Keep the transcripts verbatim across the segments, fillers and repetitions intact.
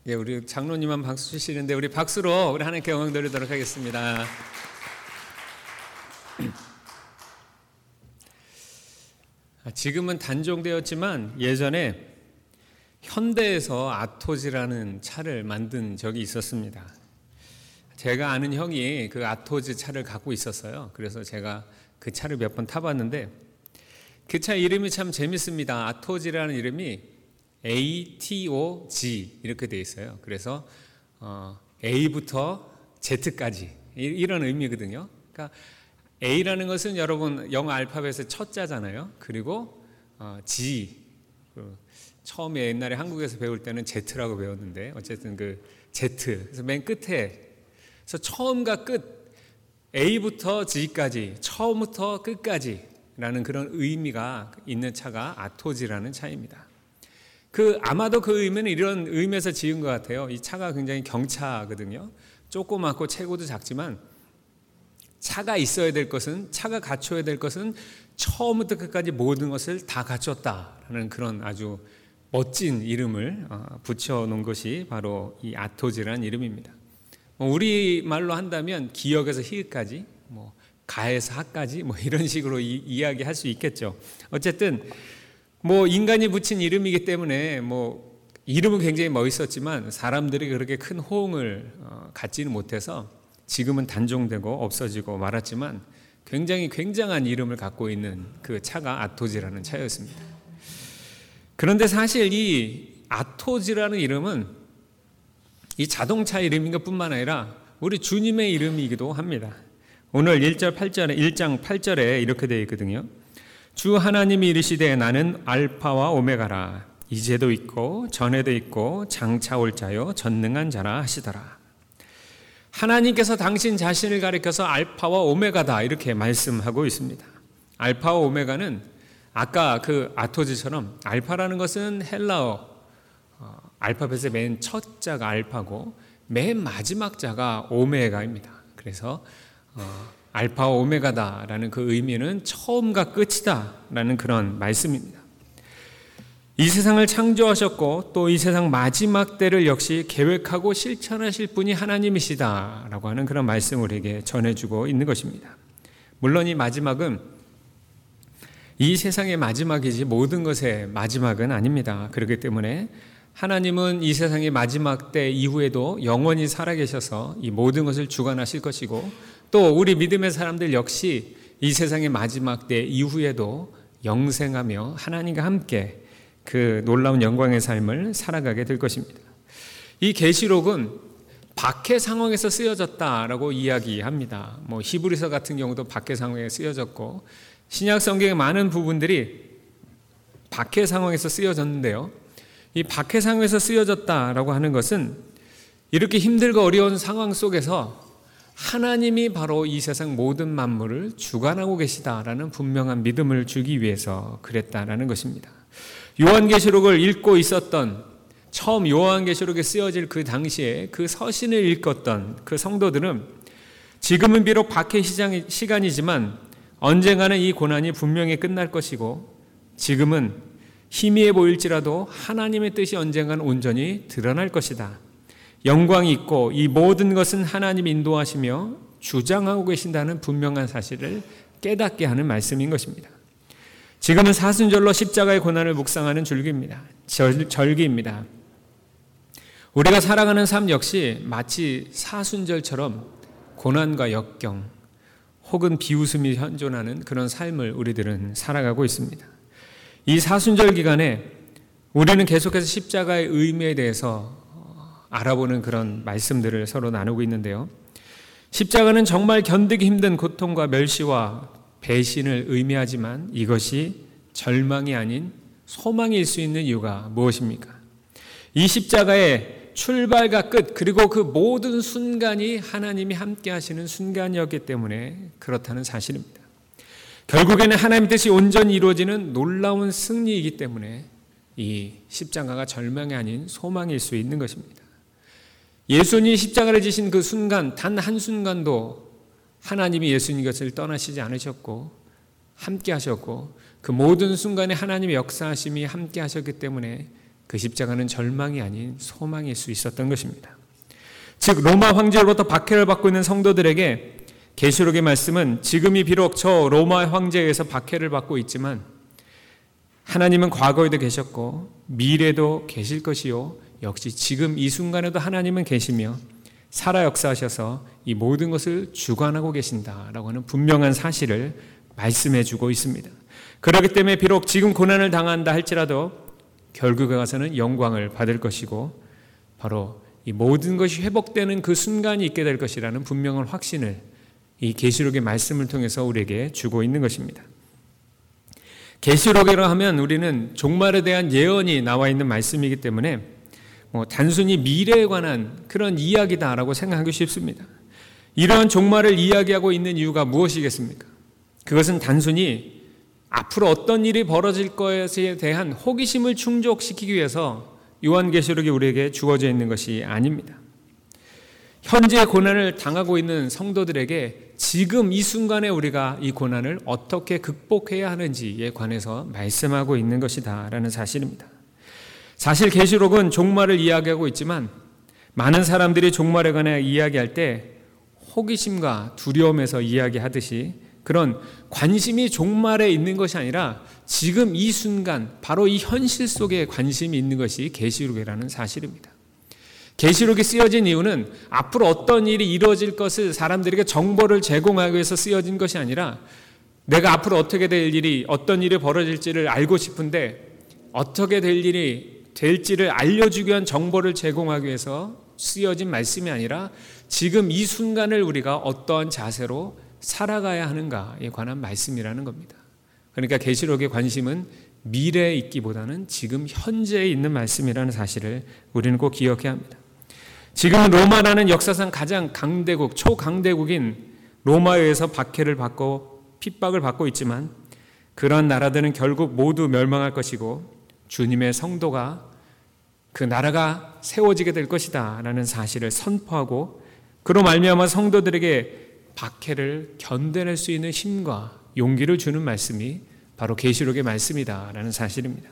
예, 우리 장로님만 박수 주시는데 우리 박수로 우리 하나님께 영광 돌리도록 하겠습니다. 지금은 단종되었지만 예전에 현대에서 아토즈라는 차를 만든 적이 있었습니다. 제가 아는 형이 그 아토즈 차를 갖고 있었어요. 그래서 제가 그 차를 몇 번 타봤는데 그 차 이름이 참 재밌습니다. 아토즈라는 이름이 에이 티 오 지 이렇게 돼 있어요. 그래서 어, A부터 Z까지 이런 의미거든요. 그러니까 A라는 것은 여러분 영어 알파벳의 첫 자잖아요. 그리고 어, G 그 처음에 옛날에 한국에서 배울 때는 Z라고 배웠는데 어쨌든 그 Z 그래서 맨 끝에 그래서 처음과 끝 A부터 G까지 처음부터 끝까지라는 그런 의미가 있는 차가 아토즈라는 차입니다. 그 아마도 그 의미는 이런 의미에서 지은 것 같아요. 이 차가 굉장히 경차거든요. 조그맣고 체구도 작지만 차가 있어야 될 것은 차가 갖춰야 될 것은 처음부터 끝까지 모든 것을 다 갖췄다라는 그런 아주 멋진 이름을 붙여놓은 것이 바로 이 아토즈라는 이름입니다. 우리 말로 한다면 기역에서 희읍까지, 뭐 가에서 하까지, 뭐 이런 식으로 이, 이야기할 수 있겠죠. 어쨌든. 뭐 인간이 붙인 이름이기 때문에 뭐 이름은 굉장히 멋있었지만 사람들이 그렇게 큰 호응을 어, 갖지는 못해서 지금은 단종되고 없어지고 말았지만 굉장히 굉장한 이름을 갖고 있는 그 차가 아토즈라는 차였습니다. 그런데 사실 이 아토즈라는 이름은 이 자동차 이름인 것뿐만 아니라 우리 주님의 이름이기도 합니다. 오늘 일 절 팔 절에 일 장 팔 절에 이렇게 되어 있거든요. 주 하나님이 이르시되 나는 알파와 오메가라 이제도 있고 전에도 있고 장차 올 자요 전능한 자라 하시더라. 하나님께서 당신 자신을 가리켜서 알파와 오메가다 이렇게 말씀하고 있습니다. 알파와 오메가는 아까 그 아토즈처럼 알파라는 것은 헬라어 어, 알파벳의 맨 첫 자가 알파고 맨 마지막 자가 오메가입니다. 그래서 어, 알파와 오메가다라는 그 의미는 처음과 끝이다라는 그런 말씀입니다. 이 세상을 창조하셨고 또 이 세상 마지막 때를 역시 계획하고 실천하실 분이 하나님이시다라고 하는 그런 말씀을 우리에게 전해주고 있는 것입니다. 물론 이 마지막은 이 세상의 마지막이지 모든 것의 마지막은 아닙니다. 그렇기 때문에 하나님은 이 세상의 마지막 때 이후에도 영원히 살아계셔서 이 모든 것을 주관하실 것이고 또 우리 믿음의 사람들 역시 이 세상의 마지막 때 이후에도 영생하며 하나님과 함께 그 놀라운 영광의 삶을 살아가게 될 것입니다. 이 계시록은 박해 상황에서 쓰여졌다라고 이야기합니다. 뭐 히브리서 같은 경우도 박해 상황에 쓰여졌고 신약 성경의 많은 부분들이 박해 상황에서 쓰여졌는데요. 이 박해 상황에서 쓰여졌다라고 하는 것은 이렇게 힘들고 어려운 상황 속에서 하나님이 바로 이 세상 모든 만물을 주관하고 계시다라는 분명한 믿음을 주기 위해서 그랬다라는 것입니다. 요한계시록을 읽고 있었던 처음 요한계시록에 쓰여질 그 당시에 그 서신을 읽었던 그 성도들은 지금은 비록 박해 시간이지만 언젠가는 이 고난이 분명히 끝날 것이고 지금은 희미해 보일지라도 하나님의 뜻이 언젠가는 온전히 드러날 것이다. 영광이 있고 이 모든 것은 하나님이 인도하시며 주장하고 계신다는 분명한 사실을 깨닫게 하는 말씀인 것입니다. 지금은 사순절로 십자가의 고난을 묵상하는 줄기입니다. 절, 절기입니다. 우리가 살아가는 삶 역시 마치 사순절처럼 고난과 역경 혹은 비웃음이 현존하는 그런 삶을 우리들은 살아가고 있습니다. 이 사순절 기간에 우리는 계속해서 십자가의 의미에 대해서 알아보는 그런 말씀들을 서로 나누고 있는데요. 십자가는 정말 견디기 힘든 고통과 멸시와 배신을 의미하지만 이것이 절망이 아닌 소망일 수 있는 이유가 무엇입니까? 이 십자가의 출발과 끝 그리고 그 모든 순간이 하나님이 함께 하시는 순간이었기 때문에 그렇다는 사실입니다. 결국에는 하나님의 뜻이 온전히 이루어지는 놀라운 승리이기 때문에 이 십자가가 절망이 아닌 소망일 수 있는 것입니다. 예수님이 십자가를 지신 그 순간 단 한순간도 하나님이 예수님 것을 떠나시지 않으셨고 함께 하셨고 그 모든 순간에 하나님의 역사하심이 함께 하셨기 때문에 그 십자가는 절망이 아닌 소망일 수 있었던 것입니다. 즉 로마 황제로부터 박해를 받고 있는 성도들에게 계시록의 말씀은 지금이 비록 저 로마 황제에 의해서 박해를 받고 있지만 하나님은 과거에도 계셨고 미래도 계실 것이요 역시 지금 이 순간에도 하나님은 계시며 살아 역사하셔서 이 모든 것을 주관하고 계신다라고 하는 분명한 사실을 말씀해 주고 있습니다. 그렇기 때문에 비록 지금 고난을 당한다 할지라도 결국에 가서는 영광을 받을 것이고 바로 이 모든 것이 회복되는 그 순간이 있게 될 것이라는 분명한 확신을 이 계시록의 말씀을 통해서 우리에게 주고 있는 것입니다. 계시록이라 하면 우리는 종말에 대한 예언이 나와 있는 말씀이기 때문에 뭐 단순히 미래에 관한 그런 이야기다라고 생각하기 쉽습니다. 이러한 종말을 이야기하고 있는 이유가 무엇이겠습니까? 그것은 단순히 앞으로 어떤 일이 벌어질 것에 대한 호기심을 충족시키기 위해서 요한계시록이 우리에게 주어져 있는 것이 아닙니다. 현재 고난을 당하고 있는 성도들에게 지금 이 순간에 우리가 이 고난을 어떻게 극복해야 하는지에 관해서 말씀하고 있는 것이다라는 사실입니다. 사실 계시록은 종말을 이야기하고 있지만 많은 사람들이 종말에 관해 이야기할 때 호기심과 두려움에서 이야기하듯이 그런 관심이 종말에 있는 것이 아니라 지금 이 순간 바로 이 현실 속에 관심이 있는 것이 계시록이라는 사실입니다. 계시록이 쓰여진 이유는 앞으로 어떤 일이 이루어질 것을 사람들에게 정보를 제공하기 위해서 쓰여진 것이 아니라 내가 앞으로 어떻게 될 일이 어떤 일이 벌어질지를 알고 싶은데 어떻게 될 일이 될지를 알려주기 위한 정보를 제공하기 위해서 쓰여진 말씀이 아니라 지금 이 순간을 우리가 어떠한 자세로 살아가야 하는가에 관한 말씀이라는 겁니다. 그러니까 계시록의 관심은 미래에 있기보다는 지금 현재에 있는 말씀이라는 사실을 우리는 꼭 기억해야 합니다. 지금은 로마라는 역사상 가장 강대국, 초강대국인 로마에 의해서 박해를 받고 핍박을 받고 있지만 그런 나라들은 결국 모두 멸망할 것이고 주님의 성도가 그 나라가 세워지게 될 것이다 라는 사실을 선포하고 그로 말미암아 성도들에게 박해를 견뎌낼 수 있는 힘과 용기를 주는 말씀이 바로 계시록의 말씀이다라는 사실입니다.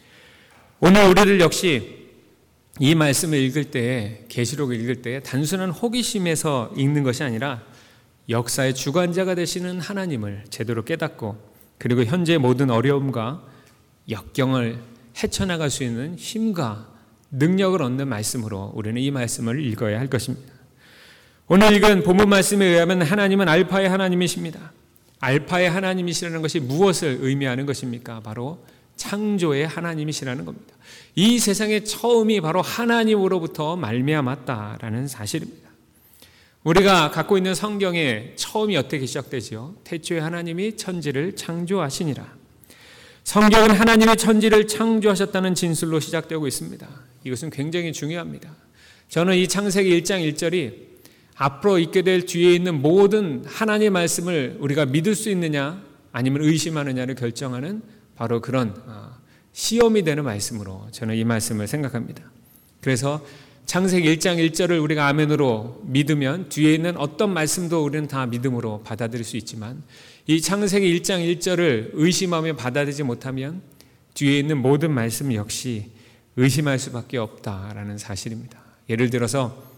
오늘 우리들 역시 이 말씀을 읽을 때에 계시록을 읽을 때에 단순한 호기심에서 읽는 것이 아니라 역사의 주관자가 되시는 하나님을 제대로 깨닫고 그리고 현재의 모든 어려움과 역경을 헤쳐나갈 수 있는 힘과 능력을 얻는 말씀으로 우리는 이 말씀을 읽어야 할 것입니다. 오늘 읽은 본문 말씀에 의하면 하나님은 알파의 하나님이십니다. 알파의 하나님이시라는 것이 무엇을 의미하는 것입니까? 바로 창조의 하나님이시라는 겁니다. 이 세상의 처음이 바로 하나님으로부터 말미암았다라는 사실입니다. 우리가 갖고 있는 성경의 처음이 어떻게 시작되죠? 태초에 하나님이 천지를 창조하시니라. 성경은 하나님이 천지를 창조하셨다는 진술로 시작되고 있습니다. 이것은 굉장히 중요합니다. 저는 이 창세기 일 장 일 절이 앞으로 있게 될 뒤에 있는 모든 하나님의 말씀을 우리가 믿을 수 있느냐 아니면 의심하느냐를 결정하는 바로 그런 시험이 되는 말씀으로 저는 이 말씀을 생각합니다. 그래서 창세기 일 장 일 절을 우리가 아멘으로 믿으면 뒤에 있는 어떤 말씀도 우리는 다 믿음으로 받아들일 수 있지만 이 창세기 일 장 일 절을 의심하며 받아들이지 못하면 뒤에 있는 모든 말씀 역시 의심할 수밖에 없다라는 사실입니다. 예를 들어서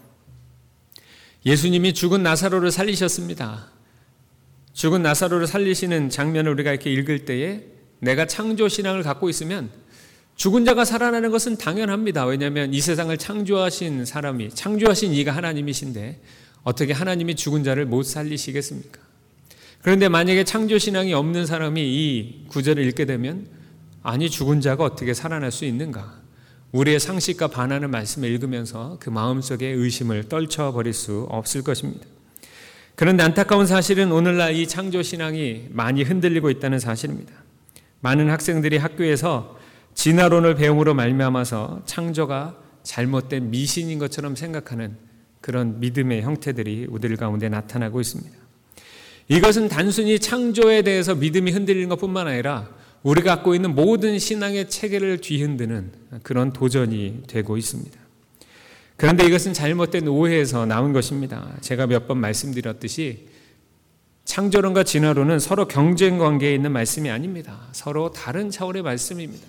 예수님이 죽은 나사로를 살리셨습니다. 죽은 나사로를 살리시는 장면을 우리가 이렇게 읽을 때에 내가 창조신앙을 갖고 있으면 죽은 자가 살아나는 것은 당연합니다. 왜냐하면 이 세상을 창조하신 사람이 창조하신 이가 하나님이신데 어떻게 하나님이 죽은 자를 못 살리시겠습니까? 그런데 만약에 창조신앙이 없는 사람이 이 구절을 읽게 되면 아니 죽은 자가 어떻게 살아날 수 있는가? 우리의 상식과 반하는 말씀을 읽으면서 그 마음속에 의심을 떨쳐버릴 수 없을 것입니다. 그런데 안타까운 사실은 오늘날 이 창조신앙이 많이 흔들리고 있다는 사실입니다. 많은 학생들이 학교에서 진화론을 배움으로 말미암아서 창조가 잘못된 미신인 것처럼 생각하는 그런 믿음의 형태들이 우리들 가운데 나타나고 있습니다. 이것은 단순히 창조에 대해서 믿음이 흔들리는 것뿐만 아니라 우리가 갖고 있는 모든 신앙의 체계를 뒤흔드는 그런 도전이 되고 있습니다. 그런데 이것은 잘못된 오해에서 나온 것입니다. 제가 몇 번 말씀드렸듯이 창조론과 진화론은 서로 경쟁 관계에 있는 말씀이 아닙니다. 서로 다른 차원의 말씀입니다.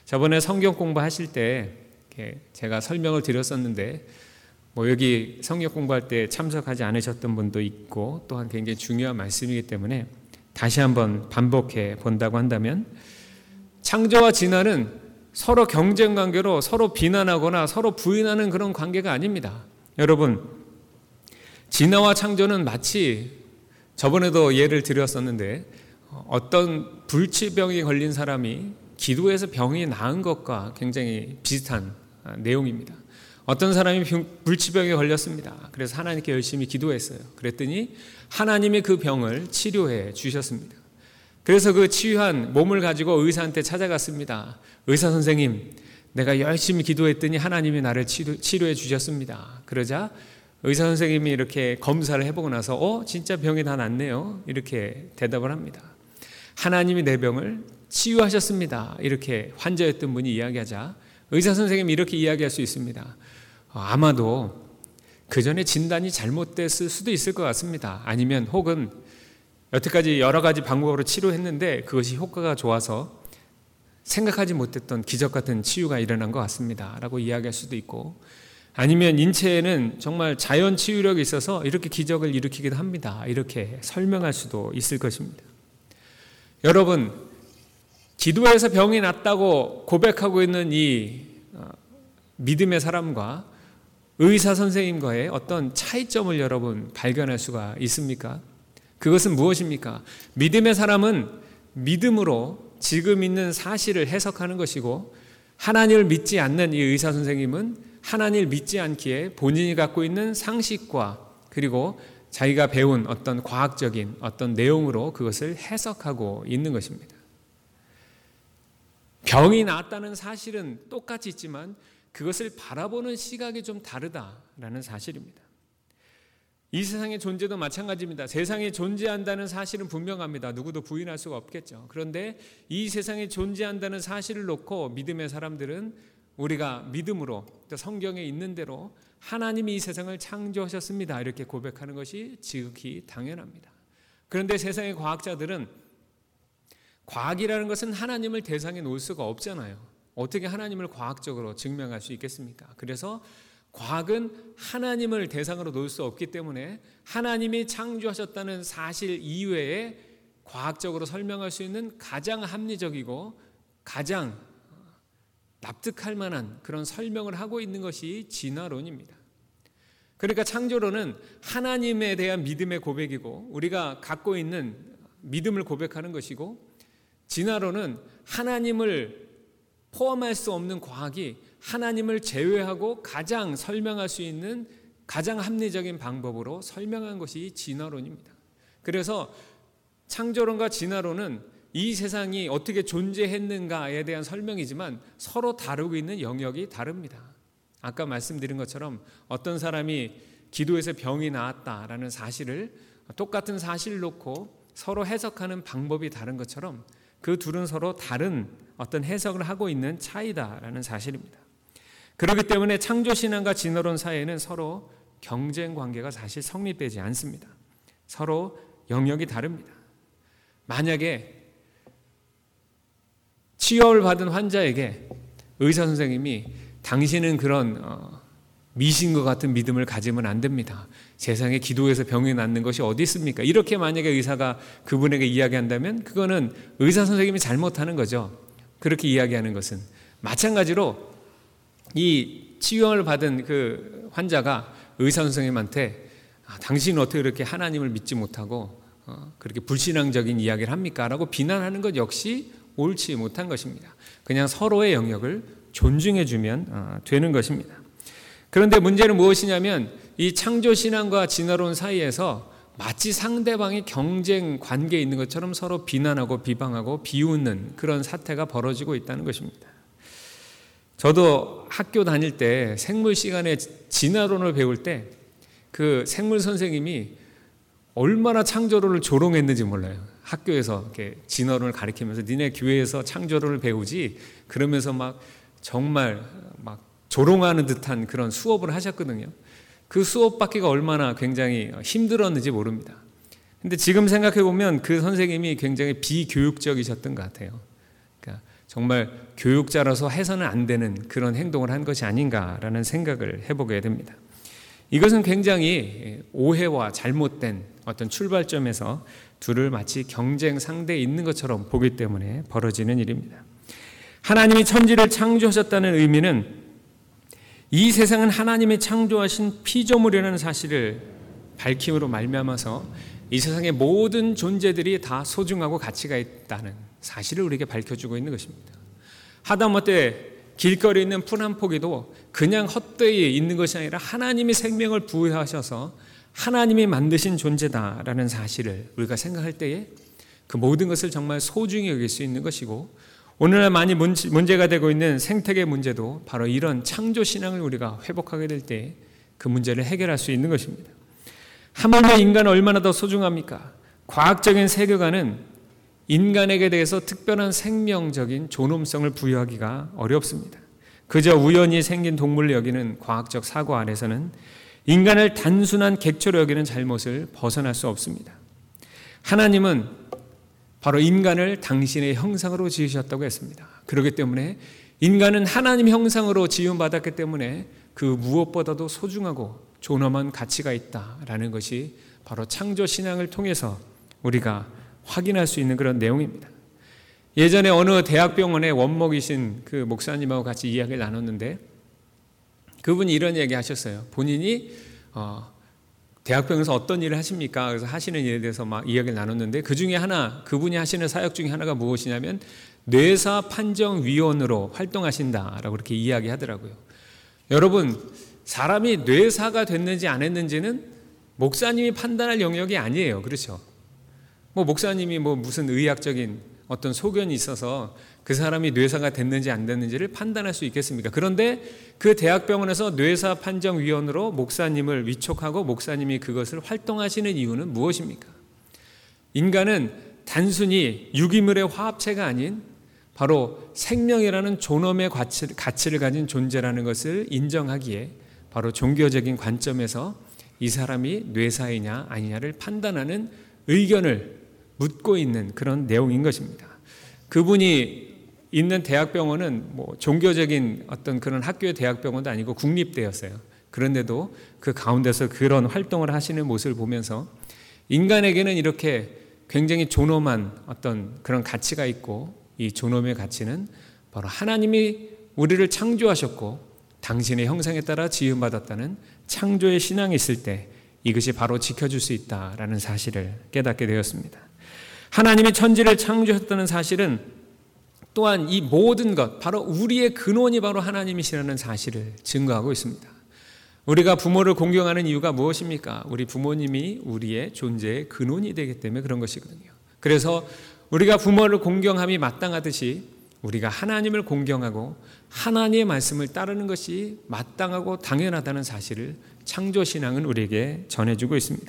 저번에 성경 공부하실 때 제가 설명을 드렸었는데 뭐 여기 성경 공부할 때 참석하지 않으셨던 분도 있고 또한 굉장히 중요한 말씀이기 때문에 다시 한번 반복해 본다고 한다면, 창조와 진화는 서로 경쟁 관계로 서로 비난하거나 서로 부인하는 그런 관계가 아닙니다. 여러분, 진화와 창조는 마치 저번에도 예를 드렸었는데 어떤 불치병이 걸린 사람이 기도해서 병이 나은 것과 굉장히 비슷한 내용입니다. 어떤 사람이 불치병에 걸렸습니다. 그래서 하나님께 열심히 기도했어요. 그랬더니 하나님이 그 병을 치료해 주셨습니다. 그래서 그 치유한 몸을 가지고 의사한테 찾아갔습니다. 의사 선생님, 내가 열심히 기도했더니 하나님이 나를 치료, 치료해 주셨습니다. 그러자 의사 선생님이 이렇게 검사를 해보고 나서 어? 진짜 병이 다 낫네요. 이렇게 대답을 합니다. 하나님이 내 병을 치유하셨습니다. 이렇게 환자였던 분이 이야기하자 의사 선생님이 이렇게 이야기할 수 있습니다. 아마도 그 전에 진단이 잘못됐을 수도 있을 것 같습니다. 아니면 혹은 여태까지 여러 가지 방법으로 치료했는데 그것이 효과가 좋아서 생각하지 못했던 기적 같은 치유가 일어난 것 같습니다. 라고 이야기할 수도 있고, 아니면 인체에는 정말 자연 치유력이 있어서 이렇게 기적을 일으키기도 합니다. 이렇게 설명할 수도 있을 것입니다. 여러분, 기도해서 병이 낫다고 고백하고 있는 이 믿음의 사람과 의사 선생님과의 어떤 차이점을 여러분 발견할 수가 있습니까? 그것은 무엇입니까? 믿음의 사람은 믿음으로 지금 있는 사실을 해석하는 것이고, 하나님을 믿지 않는 이 의사 선생님은 하나님을 믿지 않기에 본인이 갖고 있는 상식과 그리고 자기가 배운 어떤 과학적인 어떤 내용으로 그것을 해석하고 있는 것입니다. 병이 나았다는 사실은 똑같이 있지만 그것을 바라보는 시각이 좀 다르다라는 사실입니다. 이 세상의 존재도 마찬가지입니다. 세상에 존재한다는 사실은 분명합니다. 누구도 부인할 수가 없겠죠. 그런데 이 세상에 존재한다는 사실을 놓고 믿음의 사람들은 우리가 믿음으로 또 성경에 있는 대로 하나님이 이 세상을 창조하셨습니다. 이렇게 고백하는 것이 지극히 당연합니다. 그런데 세상의 과학자들은 과학이라는 것은 하나님을 대상에 놓을 수가 없잖아요. 어떻게 하나님을 과학적으로 증명할 수 있겠습니까? 그래서 과학은 하나님을 대상으로 놓을 수 없기 때문에 하나님이 창조하셨다는 사실 이외에 과학적으로 설명할 수 있는 가장 합리적이고 가장 납득할 만한 그런 설명을 하고 있는 것이 진화론입니다. 그러니까 창조론은 하나님에 대한 믿음의 고백이고 우리가 갖고 있는 믿음을 고백하는 것이고, 진화론은 하나님을 포함할 수 없는 과학이 하나님을 제외하고 가장 설명할 수 있는 가장 합리적인 방법으로 설명한 것이 진화론입니다. 그래서 창조론과 진화론은 이 세상이 어떻게 존재했는가에 대한 설명이지만 서로 다루고 있는 영역이 다릅니다. 아까 말씀드린 것처럼 어떤 사람이 기도해서 병이 나았다라는 사실을 똑같은 사실을 놓고 서로 해석하는 방법이 다른 것처럼 그 둘은 서로 다른 어떤 해석을 하고 있는 차이다라는 사실입니다. 그렇기 때문에 창조신앙과 진화론 사이에는 서로 경쟁 관계가 사실 성립되지 않습니다. 서로 영역이 다릅니다. 만약에 치료를 받은 환자에게 의사 선생님이 당신은 그런 어, 미신과 같은 믿음을 가지면 안 됩니다. 세상에 기도해서 병이 낫는 것이 어디 있습니까? 이렇게 만약에 의사가 그분에게 이야기한다면 그거는 의사 선생님이 잘못하는 거죠. 그렇게 이야기하는 것은. 마찬가지로 이 치유를 받은 그 환자가 의사 선생님한테 아, 당신은 어떻게 그렇게 하나님을 믿지 못하고 어, 그렇게 불신앙적인 이야기를 합니까? 라고 비난하는 것 역시 옳지 못한 것입니다. 그냥 서로의 영역을 존중해주면 어, 되는 것입니다. 그런데 문제는 무엇이냐면 이 창조신앙과 진화론 사이에서 마치 상대방이 경쟁 관계에 있는 것처럼 서로 비난하고 비방하고 비웃는 그런 사태가 벌어지고 있다는 것입니다. 저도 학교 다닐 때 생물 시간에 진화론을 배울 때 그 생물 선생님이 얼마나 창조론을 조롱했는지 몰라요. 학교에서 이렇게 진화론을 가르치면서 니네 교회에서 창조론을 배우지 그러면서 막 정말 막 조롱하는 듯한 그런 수업을 하셨거든요. 그 수업 받기가 얼마나 굉장히 힘들었는지 모릅니다. 근데 지금 생각해 보면 그 선생님이 굉장히 비교육적이셨던 것 같아요. 그러니까 정말 교육자로서 해서는 안 되는 그런 행동을 한 것이 아닌가라는 생각을 해보게 됩니다. 이것은 굉장히 오해와 잘못된 어떤 출발점에서 둘을 마치 경쟁 상대에 있는 것처럼 보기 때문에 벌어지는 일입니다. 하나님이 천지를 창조하셨다는 의미는 이 세상은 하나님이 창조하신 피조물이라는 사실을 밝힘으로 말미암아서 이 세상의 모든 존재들이 다 소중하고 가치가 있다는 사실을 우리에게 밝혀주고 있는 것입니다. 하다못해 길거리에 있는 풀 한 포기도 그냥 헛되이 있는 것이 아니라 하나님이 생명을 부여하셔서 하나님이 만드신 존재다라는 사실을 우리가 생각할 때에 그 모든 것을 정말 소중히 여길 수 있는 것이고, 오늘날 많이 문제가 되고 있는 생태계 문제도 바로 이런 창조 신앙을 우리가 회복하게 될 때 그 문제를 해결할 수 있는 것입니다. 하물며 인간은 얼마나 더 소중합니까? 과학적인 세계관은 인간에게 대해서 특별한 생명적인 존엄성을 부여하기가 어렵습니다. 그저 우연히 생긴 동물로 여기는 과학적 사고 안에서는 인간을 단순한 객체로 여기는 잘못을 벗어날 수 없습니다. 하나님은 바로 인간을 당신의 형상으로 지으셨다고 했습니다. 그렇기 때문에 인간은 하나님 형상으로 지음받았기 때문에 그 무엇보다도 소중하고 존엄한 가치가 있다라는 것이 바로 창조 신앙을 통해서 우리가 확인할 수 있는 그런 내용입니다. 예전에 어느 대학병원의 원목이신 그 목사님하고 같이 이야기를 나눴는데, 그분이 이런 얘기 하셨어요. 본인이 어, 대학병원에서 어떤 일을 하십니까? 그래서 하시는 일에 대해서 막 이야기를 나눴는데, 그 중에 하나, 그분이 하시는 사역 중에 하나가 무엇이냐면 뇌사 판정위원으로 활동하신다라고 그렇게 이야기하더라고요. 여러분, 사람이 뇌사가 됐는지 안 했는지는 목사님이 판단할 영역이 아니에요. 그렇죠? 뭐 목사님이 뭐 무슨 의학적인 어떤 소견이 있어서 그 사람이 뇌사가 됐는지 안 됐는지를 판단할 수 있겠습니까? 그런데 그 대학병원에서 뇌사 판정위원으로 목사님을 위촉하고 목사님이 그것을 활동하시는 이유는 무엇입니까? 인간은 단순히 유기물의 화합체가 아닌 바로 생명이라는 존엄의 가치, 가치를 가진 존재라는 것을 인정하기에 바로 종교적인 관점에서 이 사람이 뇌사이냐 아니냐를 판단하는 의견을 묻고 있는 그런 내용인 것입니다. 그분이 있는 대학병원은 뭐 종교적인 어떤 그런 학교의 대학병원도 아니고 국립대였어요. 그런데도 그 가운데서 그런 활동을 하시는 모습을 보면서 인간에게는 이렇게 굉장히 존엄한 어떤 그런 가치가 있고, 이 존엄의 가치는 바로 하나님이 우리를 창조하셨고 당신의 형상에 따라 지음받았다는 창조의 신앙이 있을 때 이것이 바로 지켜줄 수 있다라는 사실을 깨닫게 되었습니다. 하나님이 천지를 창조하셨다는 사실은 또한 이 모든 것, 바로 우리의 근원이 바로 하나님이시라는 사실을 증거하고 있습니다. 우리가 부모를 공경하는 이유가 무엇입니까? 우리 부모님이 우리의 존재의 근원이 되기 때문에 그런 것이거든요. 그래서 우리가 부모를 공경함이 마땅하듯이 우리가 하나님을 공경하고 하나님의 말씀을 따르는 것이 마땅하고 당연하다는 사실을 창조신앙은 우리에게 전해주고 있습니다.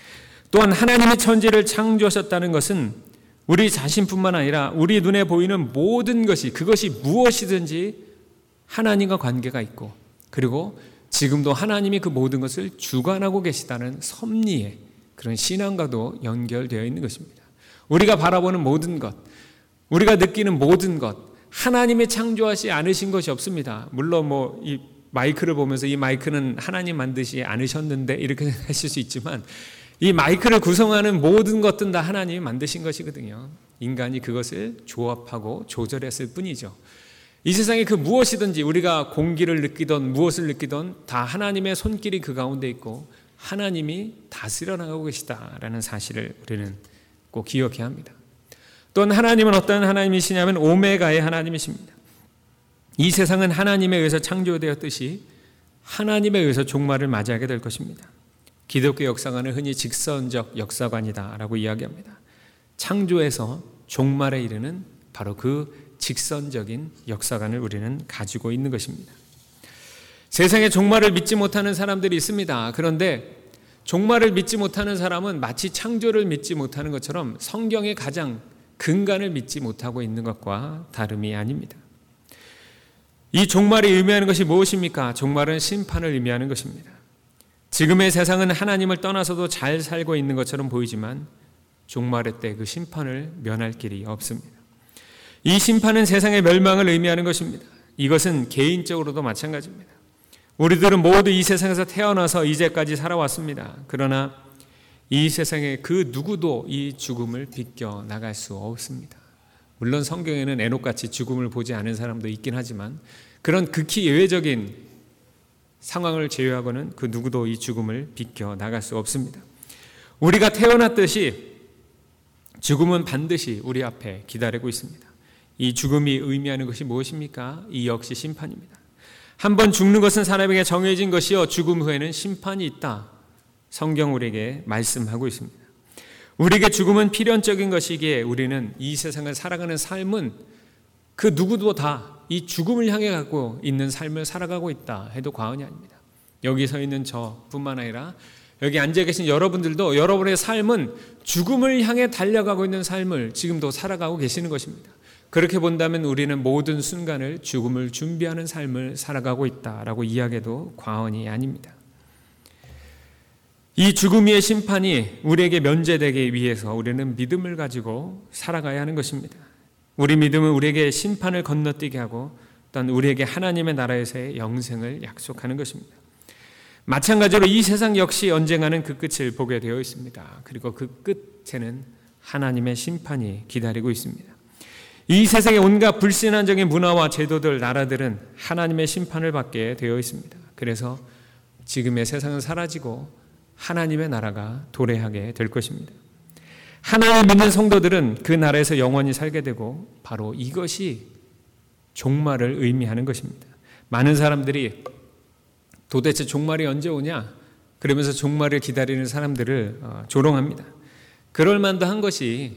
또한 하나님이 천지를 창조하셨다는 것은 우리 자신뿐만 아니라 우리 눈에 보이는 모든 것이, 그것이 무엇이든지 하나님과 관계가 있고, 그리고 지금도 하나님이 그 모든 것을 주관하고 계시다는 섭리의 그런 신앙과도 연결되어 있는 것입니다. 우리가 바라보는 모든 것, 우리가 느끼는 모든 것, 하나님이 창조하지 않으신 것이 없습니다. 물론 뭐 이 마이크를 보면서 이 마이크는 하나님 만드시지 않으셨는데 이렇게 하실 수 있지만, 이 마이크를 구성하는 모든 것들은 다 하나님이 만드신 것이거든요. 인간이 그것을 조합하고 조절했을 뿐이죠. 이 세상에 그 무엇이든지 우리가 공기를 느끼던 무엇을 느끼던 다 하나님의 손길이 그 가운데 있고 하나님이 다스려 나가고 계시다라는 사실을 우리는 꼭 기억해야 합니다. 또한 하나님은 어떤 하나님이시냐면 오메가의 하나님이십니다. 이 세상은 하나님에 의해서 창조되었듯이 하나님에 의해서 종말을 맞이하게 될 것입니다. 기독교 역사관은 흔히 직선적 역사관이다라고 이야기합니다. 창조에서 종말에 이르는 바로 그 직선적인 역사관을 우리는 가지고 있는 것입니다. 세상에 종말을 믿지 못하는 사람들이 있습니다. 그런데 종말을 믿지 못하는 사람은 마치 창조를 믿지 못하는 것처럼 성경의 가장 근간을 믿지 못하고 있는 것과 다름이 아닙니다. 이 종말이 의미하는 것이 무엇입니까? 종말은 심판을 의미하는 것입니다. 지금의 세상은 하나님을 떠나서도 잘 살고 있는 것처럼 보이지만 종말의 때 그 심판을 면할 길이 없습니다. 이 심판은 세상의 멸망을 의미하는 것입니다. 이것은 개인적으로도 마찬가지입니다. 우리들은 모두 이 세상에서 태어나서 이제까지 살아왔습니다. 그러나 이 세상에 그 누구도 이 죽음을 비껴 나갈 수 없습니다. 물론 성경에는 에녹같이 죽음을 보지 않은 사람도 있긴 하지만 그런 극히 예외적인 상황을 제외하고는 그 누구도 이 죽음을 비껴 나갈 수 없습니다. 우리가 태어났듯이 죽음은 반드시 우리 앞에 기다리고 있습니다. 이 죽음이 의미하는 것이 무엇입니까? 이 역시 심판입니다. 한번 죽는 것은 사람에게 정해진 것이요 죽음 후에는 심판이 있다. 성경 우리에게 말씀하고 있습니다. 우리에게 죽음은 필연적인 것이기에 우리는 이 세상을 살아가는 삶은 그 누구도 다 이 죽음을 향해 갖고 있는 삶을 살아가고 있다 해도 과언이 아닙니다. 여기 서 있는 저뿐만 아니라 여기 앉아 계신 여러분들도 여러분의 삶은 죽음을 향해 달려가고 있는 삶을 지금도 살아가고 계시는 것입니다. 그렇게 본다면 우리는 모든 순간을 죽음을 준비하는 삶을 살아가고 있다라고 이야기해도 과언이 아닙니다. 이 죽음 위의 심판이 우리에게 면제되기 위해서 우리는 믿음을 가지고 살아가야 하는 것입니다. 우리 믿음은 우리에게 심판을 건너뛰게 하고 또한 우리에게 하나님의 나라에서의 영생을 약속하는 것입니다. 마찬가지로 이 세상 역시 언젠가는 그 끝을 보게 되어 있습니다. 그리고 그 끝에는 하나님의 심판이 기다리고 있습니다. 이 세상의 온갖 불신앙적인 문화와 제도들, 나라들은 하나님의 심판을 받게 되어 있습니다. 그래서 지금의 세상은 사라지고 하나님의 나라가 도래하게 될 것입니다. 하나님을 믿는 성도들은 그 나라에서 영원히 살게 되고 바로 이것이 종말을 의미하는 것입니다. 많은 사람들이 도대체 종말이 언제 오냐? 그러면서 종말을 기다리는 사람들을 조롱합니다. 그럴 만도 한 것이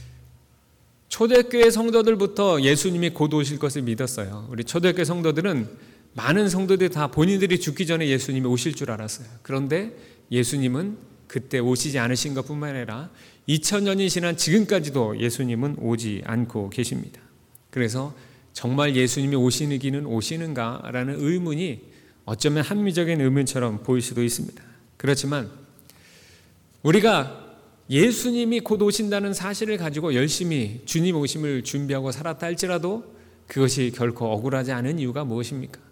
초대교회 성도들부터 예수님이 곧 오실 것을 믿었어요. 우리 초대교회 성도들은 많은 성도들이 다 본인들이 죽기 전에 예수님이 오실 줄 알았어요. 그런데 예수님은 그때 오시지 않으신 것뿐만 아니라 이천 년이 지난 지금까지도 예수님은 오지 않고 계십니다. 그래서 정말 예수님이 오시기는 오시는가라는 의문이 어쩌면 합리적인 의문처럼 보일 수도 있습니다. 그렇지만 우리가 예수님이 곧 오신다는 사실을 가지고 열심히 주님 오심을 준비하고 살았다 할지라도 그것이 결코 억울하지 않은 이유가 무엇입니까?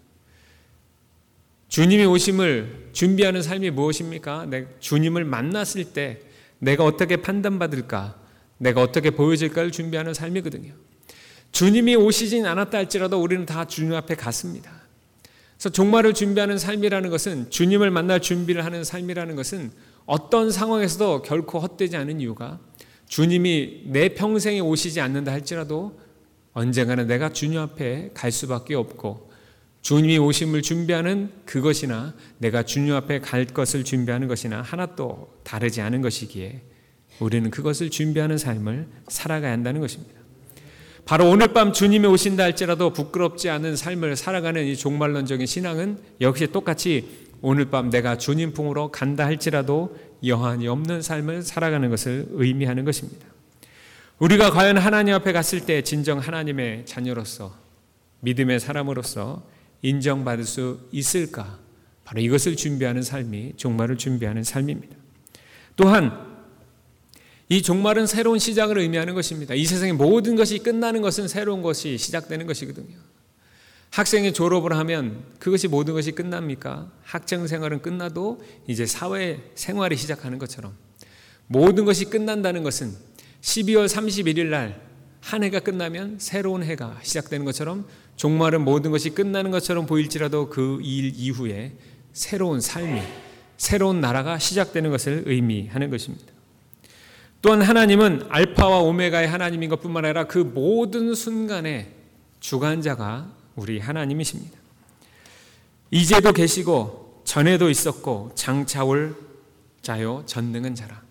주님이 오심을 준비하는 삶이 무엇입니까? 주님을 만났을 때 내가 어떻게 판단받을까? 내가 어떻게 보여질까를 준비하는 삶이거든요. 주님이 오시진 않았다 할지라도 우리는 다 주님 앞에 갔습니다. 그래서 종말을 준비하는 삶이라는 것은, 주님을 만날 준비를 하는 삶이라는 것은 어떤 상황에서도 결코 헛되지 않은 이유가, 주님이 내 평생에 오시지 않는다 할지라도 언젠가는 내가 주님 앞에 갈 수밖에 없고, 주님이 오심을 준비하는 그것이나 내가 주님 앞에 갈 것을 준비하는 것이나 하나도 다르지 않은 것이기에 우리는 그것을 준비하는 삶을 살아가야 한다는 것입니다. 바로 오늘 밤 주님이 오신다 할지라도 부끄럽지 않은 삶을 살아가는 이 종말론적인 신앙은 역시 똑같이 오늘 밤 내가 주님 품으로 간다 할지라도 여한이 없는 삶을 살아가는 것을 의미하는 것입니다. 우리가 과연 하나님 앞에 갔을 때 진정 하나님의 자녀로서, 믿음의 사람으로서 인정받을 수 있을까? 바로 이것을 준비하는 삶이 종말을 준비하는 삶입니다. 또한 이 종말은 새로운 시작을 의미하는 것입니다. 이 세상의 모든 것이 끝나는 것은 새로운 것이 시작되는 것이거든요. 학생이 졸업을 하면 그것이 모든 것이 끝납니까? 학창 생활은 끝나도 이제 사회 생활이 시작하는 것처럼 모든 것이 끝난다는 것은 십이월 삼십일일 날 한 해가 끝나면 새로운 해가 시작되는 것처럼 종말은 모든 것이 끝나는 것처럼 보일지라도 그 일 이후에 새로운 삶이, 새로운 나라가 시작되는 것을 의미하는 것입니다. 또한 하나님은 알파와 오메가의 하나님인 것뿐만 아니라 그 모든 순간의 주관자가 우리 하나님이십니다. 이제도 계시고 전에도 있었고 장차 올 자요 전능한 자라.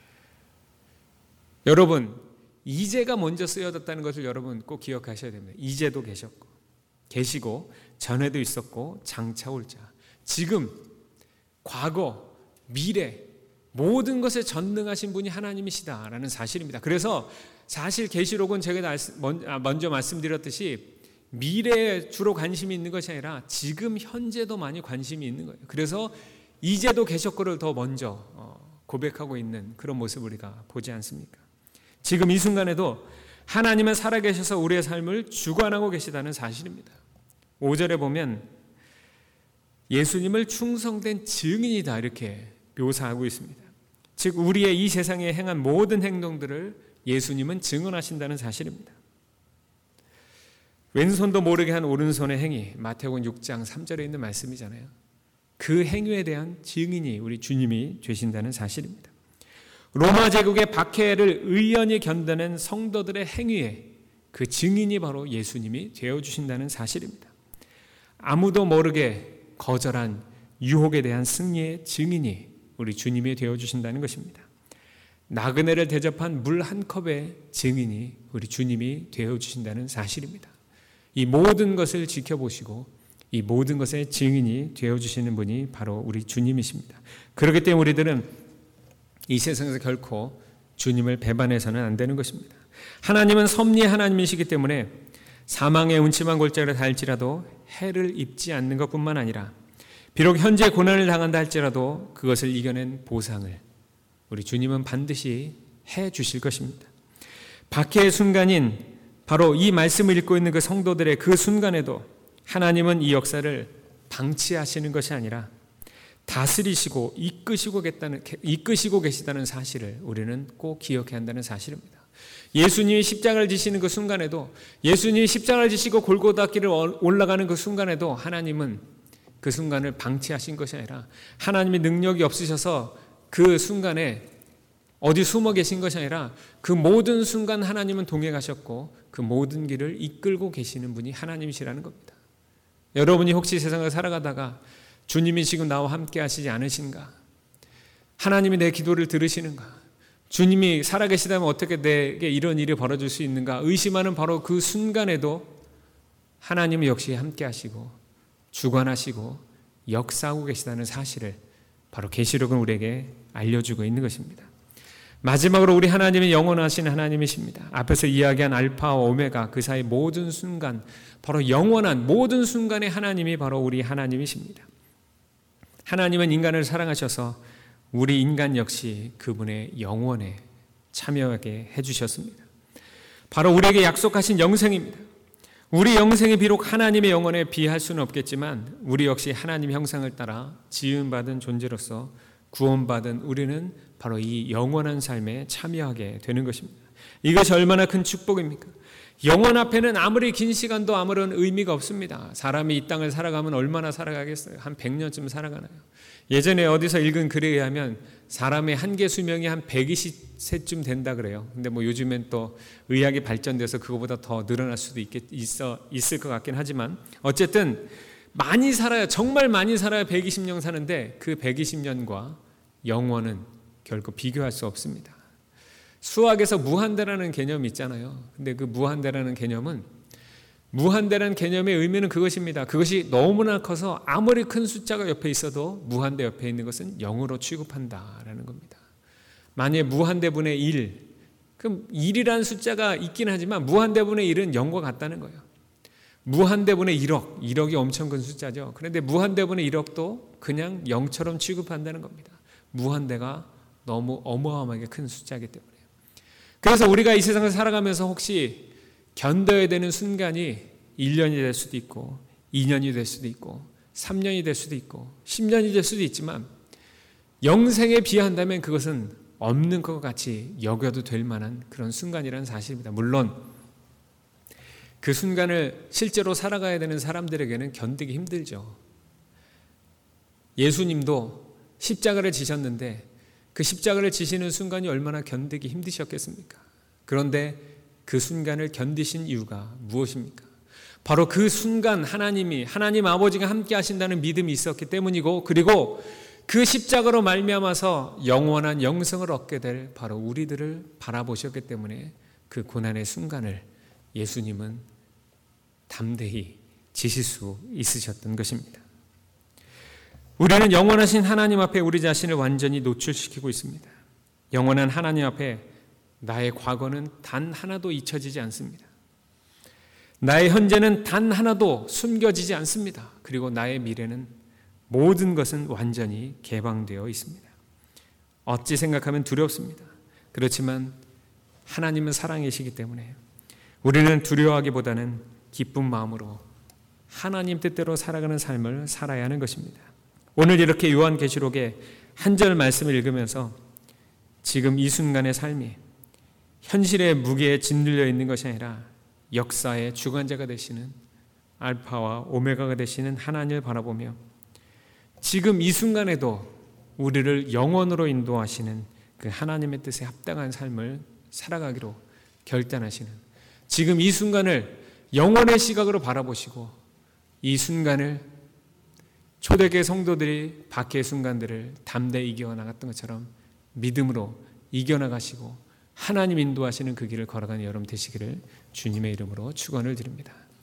여러분, 이제가 먼저 쓰여졌다는 것을 여러분 꼭 기억하셔야 됩니다. 이제도 계셨고 계시고 전에도 있었고 장차 올 자. 지금, 과거, 미래 모든 것에 전능하신 분이 하나님이시다라는 사실입니다. 그래서 사실 계시록은 제가 먼저 말씀드렸듯이 미래에 주로 관심이 있는 것이 아니라 지금 현재도 많이 관심이 있는 거예요. 그래서 이제도 계셨고를 더 먼저 고백하고 있는 그런 모습을 우리가 보지 않습니까? 지금 이 순간에도 하나님은 살아계셔서 우리의 삶을 주관하고 계시다는 사실입니다. 오 절에 보면 예수님을 충성된 증인이다 이렇게 묘사하고 있습니다. 즉 우리의 이 세상에 행한 모든 행동들을 예수님은 증언하신다는 사실입니다. 왼손도 모르게 한 오른손의 행위, 마태복음 육 장 삼 절에 있는 말씀이잖아요. 그 행위에 대한 증인이 우리 주님이 되신다는 사실입니다. 로마 제국의 박해를 의연히 견뎌낸 성도들의 행위에 그 증인이 바로 예수님이 되어주신다는 사실입니다. 아무도 모르게 거절한 유혹에 대한 승리의 증인이 우리 주님이 되어주신다는 것입니다. 나그네를 대접한 물 한 컵의 증인이 우리 주님이 되어주신다는 사실입니다. 이 모든 것을 지켜보시고 이 모든 것의 증인이 되어주시는 분이 바로 우리 주님이십니다. 그렇기 때문에 우리들은 이 세상에서 결코 주님을 배반해서는 안 되는 것입니다. 하나님은 섭리의 하나님이시기 때문에 사망의 음침한 골짜기를 닳을지라도 해를 입지 않는 것뿐만 아니라 비록 현재 고난을 당한다 할지라도 그것을 이겨낸 보상을 우리 주님은 반드시 해 주실 것입니다. 박해의 순간인 바로 이 말씀을 읽고 있는 그 성도들의 그 순간에도 하나님은 이 역사를 방치하시는 것이 아니라 다스리시고 이끄시고 계시다는, 이끄시고 계시다는 사실을 우리는 꼭 기억해야 한다는 사실입니다. 예수님이 십자가를 지시는 그 순간에도, 예수님이 십자가를 지시고 골고다 길을 올라가는 그 순간에도 하나님은 그 순간을 방치하신 것이 아니라 하나님의 능력이 없으셔서 그 순간에 어디 숨어 계신 것이 아니라 그 모든 순간 하나님은 동행하셨고 그 모든 길을 이끌고 계시는 분이 하나님이시라는 겁니다. 여러분이 혹시 세상을 살아가다가 주님이 지금 나와 함께 하시지 않으신가? 하나님이 내 기도를 들으시는가? 주님이 살아계시다면 어떻게 내게 이런 일이 벌어질 수 있는가? 의심하는 바로 그 순간에도 하나님은 역시 함께 하시고 주관하시고 역사하고 계시다는 사실을 바로 계시록은 우리에게 알려주고 있는 것입니다. 마지막으로 우리 하나님은 영원하신 하나님이십니다. 앞에서 이야기한 알파와 오메가 그 사이 모든 순간, 바로 영원한 모든 순간의 하나님이 바로 우리 하나님이십니다. 하나님은 인간을 사랑하셔서 우리 인간 역시 그분의 영원에 참여하게 해주셨습니다. 바로 우리에게 약속하신 영생입니다. 우리 영생이 비록 하나님의 영혼에 비할 수는 없겠지만 우리 역시 하나님 형상을 따라 지음받은 존재로서 구원받은 우리는 바로 이 영원한 삶에 참여하게 되는 것입니다. 이것이 얼마나 큰 축복입니까? 영원 앞에는 아무리 긴 시간도 아무런 의미가 없습니다. 사람이 이 땅을 살아가면 얼마나 살아가겠어요? 한 백 년쯤 살아가나요? 예전에 어디서 읽은 글에 의하면 사람의 한계 수명이 한 백이십 세쯤 된다 그래요. 근데 뭐 요즘엔 또 의학이 발전돼서 그거보다 더 늘어날 수도 있겠, 있어, 있을 것 같긴 하지만 어쨌든 많이 살아야, 정말 많이 살아야 백이십 년 사는데 그 백이십 년과 영원은 결코 비교할 수 없습니다. 수학에서 무한대라는 개념이 있잖아요. 근데 그 무한대라는 개념은, 무한대라는 개념의 의미는 그것입니다. 그것이 너무나 커서 아무리 큰 숫자가 옆에 있어도 무한대 옆에 있는 것은 영으로 취급한다라는 겁니다. 만약에 무한대분의 일, 그럼 일이라는 숫자가 있긴 하지만 무한대분의 일은 영과 같다는 거예요. 무한대분의 일억, 일억이 엄청 큰 숫자죠. 그런데 무한대분의 일억도 그냥 영처럼 취급한다는 겁니다. 무한대가 너무 어마어마하게 큰 숫자이기 때문에. 그래서 우리가 이 세상을 살아가면서 혹시 견뎌야 되는 순간이 일 년이 될 수도 있고 이 년이 될 수도 있고 삼 년이 될 수도 있고 십 년이 될 수도 있지만 영생에 비한다면 그것은 없는 것 같이 여겨도 될 만한 그런 순간이라는 사실입니다. 물론 그 순간을 실제로 살아가야 되는 사람들에게는 견디기 힘들죠. 예수님도 십자가를 지셨는데 그 십자가를 지시는 순간이 얼마나 견디기 힘드셨겠습니까? 그런데 그 순간을 견디신 이유가 무엇입니까? 바로 그 순간 하나님이, 하나님 아버지가 함께 하신다는 믿음이 있었기 때문이고, 그리고 그 십자가로 말미암아서 영원한 영생을 얻게 될 바로 우리들을 바라보셨기 때문에 그 고난의 순간을 예수님은 담대히 지실 수 있으셨던 것입니다. 우리는 영원하신 하나님 앞에 우리 자신을 완전히 노출시키고 있습니다. 영원한 하나님 앞에 나의 과거는 단 하나도 잊혀지지 않습니다. 나의 현재는 단 하나도 숨겨지지 않습니다. 그리고 나의 미래는 모든 것은 완전히 개방되어 있습니다. 어찌 생각하면 두렵습니다. 그렇지만 하나님은 사랑이시기 때문에 우리는 두려워하기보다는 기쁜 마음으로 하나님 뜻대로 살아가는 삶을 살아야 하는 것입니다. 오늘 이렇게 요한계시록의 한 절 말씀을 읽으면서 지금 이 순간의 삶이 현실의 무게에 짓눌려 있는 것이 아니라 역사의 주관자가 되시는 알파와 오메가가 되시는 하나님을 바라보며 지금 이 순간에도 우리를 영원으로 인도하시는 그 하나님의 뜻에 합당한 삶을 살아가기로 결단하시는, 지금 이 순간을 영원의 시각으로 바라보시고 이 순간을 초대교회 성도들이 박해의 순간들을 담대히 이겨나갔던 것처럼 믿음으로 이겨나가시고 하나님 인도하시는 그 길을 걸어가는 여러분 되시기를 주님의 이름으로 축원을 드립니다.